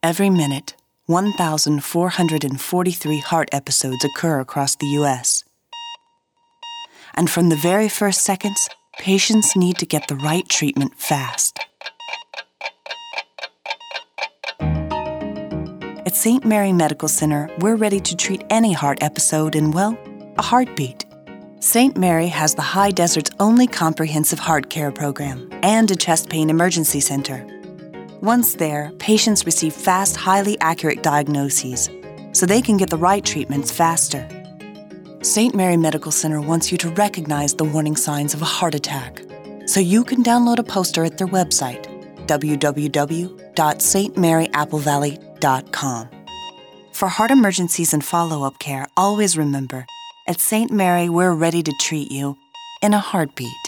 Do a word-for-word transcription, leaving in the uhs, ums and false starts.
Every minute, one thousand four hundred forty-three heart episodes occur across the U S And from the very first seconds, patients need to get the right treatment fast. At Saint Mary Medical Center, we're ready to treat any heart episode in, well, a heartbeat. Saint Mary has the High Desert's only comprehensive heart care program and a chest pain emergency center. Once there, patients receive fast, highly accurate diagnoses so they can get the right treatments faster. Saint Mary Medical Center wants you to recognize the warning signs of a heart attack, so you can download a poster at their website, w w w dot s t mary apple valley dot com. For heart emergencies and follow-up care, always remember, at Saint Mary, we're ready to treat you in a heartbeat.